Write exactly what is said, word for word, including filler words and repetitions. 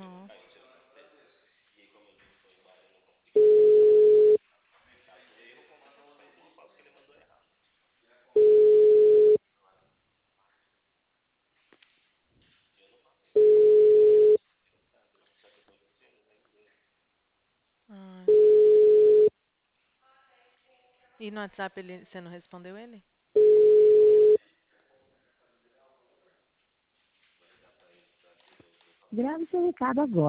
Nossa. Ai. E no WhatsApp ele, você não respondeu ele? Grave seu recado agora.